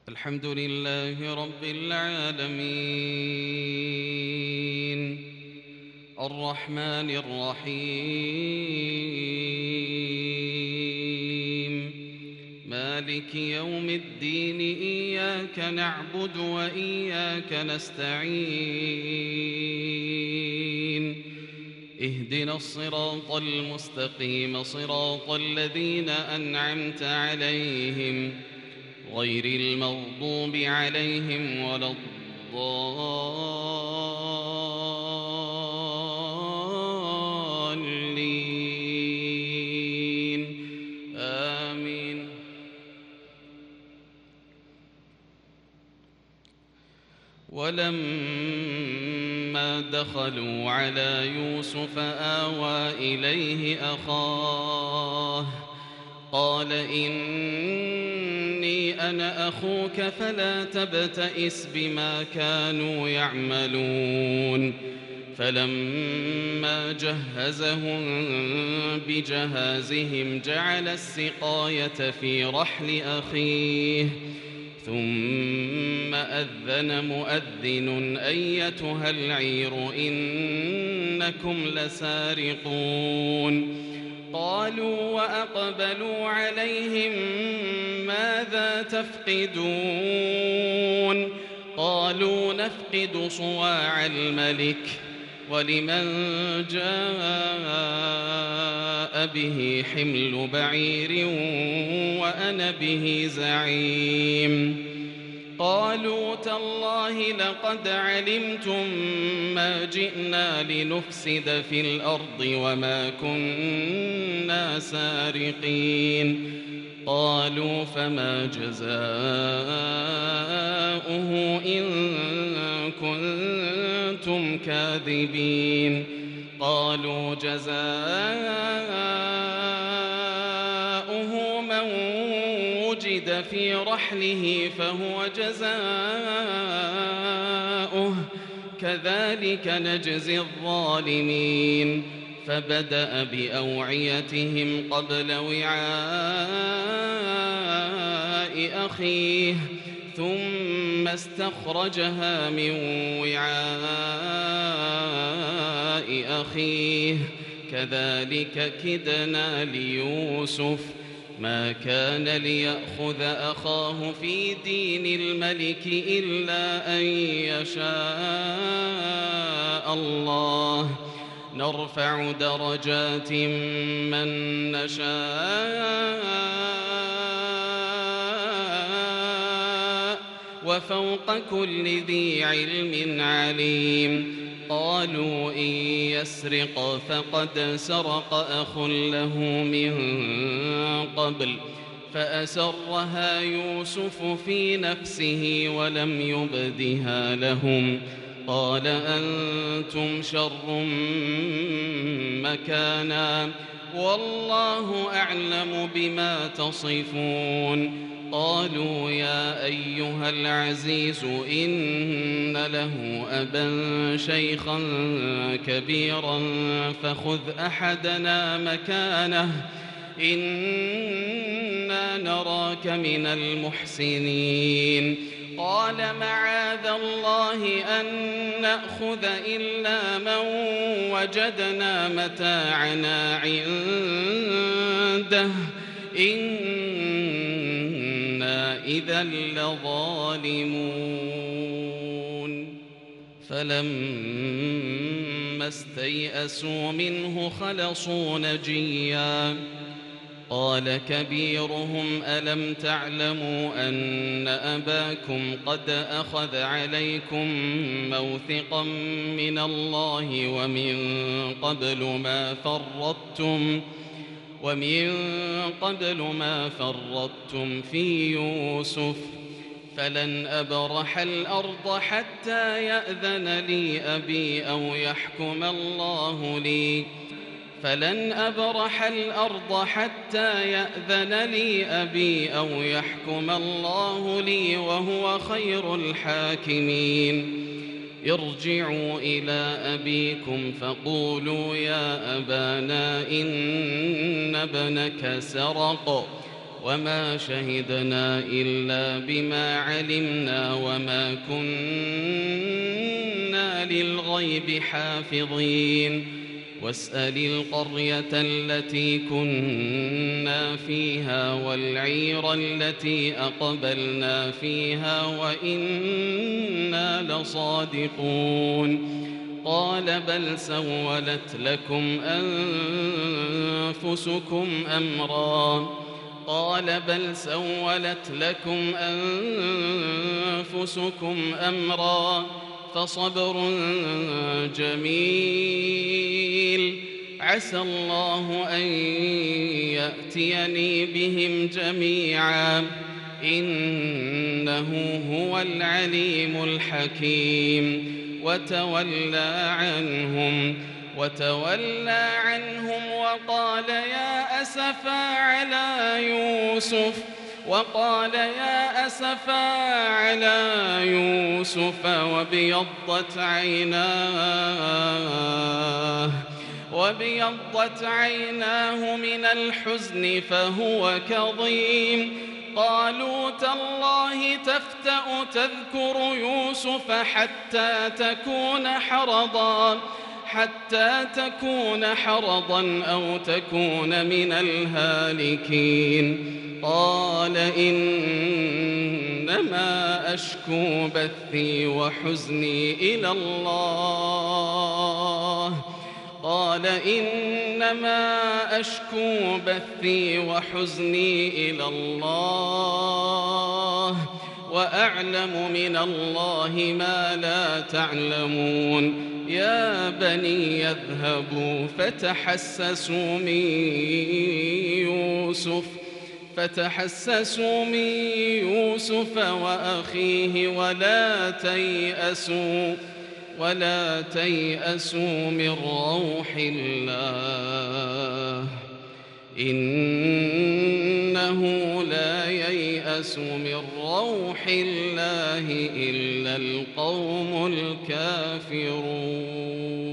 الحمد لله رب العالمين الرحمن الرحيم مالك يوم الدين إياك نعبد وإياك نستعين اهدنا الصراط المستقيم صراط الذين أنعمت عليهم غير المغضوب عليهم ولا الضالين آمين. ولما دخلوا على يوسف آوى إليه أخاه قال إني أنا أخوك فلا تبتئس بما كانوا يعملون. فلما جهزهم بجهازهم جعل السقاية في رحل أخيه ثم أذن مؤذن أيتها العير إنكم لسارقون. قالوا وأقبلوا عليهم ماذا تفقدون؟ قالوا نفقد صواع الملك ولمن جاء به حمل بعير وأنا به زعيم. قالوا تالله لقد علمتم ما جئنا لنفسد في الأرض وما كنا سارقين. قالوا فما جزاؤه إن كنتم كاذبين؟ قالوا جزاؤه من وجد في رحله فهو جزاؤه كذلك نجزي الظالمين. فبدأ بأوعيتهم قبل وعاء أخيه ثم استخرجها من وعاء أخيه كذلك كدنا ليوسف ما كان ليأخذ أخاه في دين الملك إلا أن يشاء الله نرفع درجات من نشاء وفوق كل ذي علم عليم. قالوا إن يسرق فقد سرق أخ له من قبل فأسرها يوسف في نفسه ولم يبدها لهم. قال أنتم شر مكانا والله أعلم بما تصفون. قالوا يا أيها العزيز إن له أبا شيخا كبيرا فخذ أحدنا مكانه إنا نراك من المحسنين. قال معاذ الله أن نأخذ إلا من وجدنا متاعنا عنده إنا إذا لظالمون. فلما استيئسوا منه خلصوا نجيا. قال كبيرهم ألم تعلموا أن أباكم قد أخذ عليكم موثقا من الله ومن قبل ما فرطتم في يوسف فلن أبرح الأرض حتى يأذن لي أبي أو يحكم الله لي وهو خير الحاكمين. ارجعوا إلى أبيكم فقولوا يا أبانا إن ابنك سرق وما شهدنا إلا بما علمنا وما كنا للغيب حافظين واسأل القرية التي كنا فيها والعير التي أقبلنا فيها وإنا لصادقون قال بل سولت لكم أنفسكم أمرا فصبر جميل عسى الله أن يأتيني بهم جميعا إنه هو العليم الحكيم وتولى عنهم وقال يا أسفا على يوسف وابيضت عيناه من الحزن فهو كظيم قالوا تالله تفتأ تذكر يوسف حتى تكون حرضا أو تكون من الهالكين قال إنما أشكو بثي وحزني إلى الله وأعلم من الله ما لا تعلمون يا بني يذهبوا فتحسسوا من يوسف وأخيه ولا تيأسوا من روح الله إنه لا ييأس من روح الله إلا القوم الكافرون